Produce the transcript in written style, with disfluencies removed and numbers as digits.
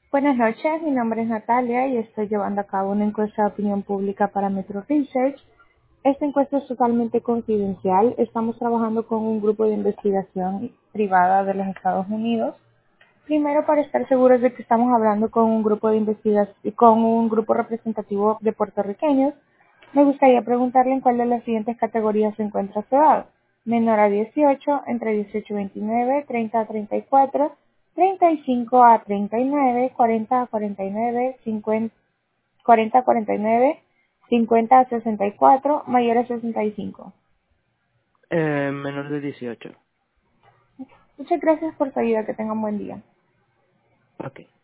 Buenas noches, mi nombre es Natalia y estoy llevando a cabo una encuesta de opinión pública para Metro Research. Esta encuesta es totalmente confidencial. Estamos trabajando con un grupo de investigación privada de los Estados Unidos. Primero, para estar seguros de que estamos hablando con un grupo de investigación, con un grupo representativo de puertorriqueños, me gustaría preguntarle en cuál de las siguientes categorías se encuentra su edad. Menor a 18, entre 18 y 29, 30 a 34, 35 a 39, 40 a 49, 50, 40 a 49, 50 a 64, mayor a 65. Menor de 18. Muchas gracias por su ayuda. Que tengan buen día. Ok.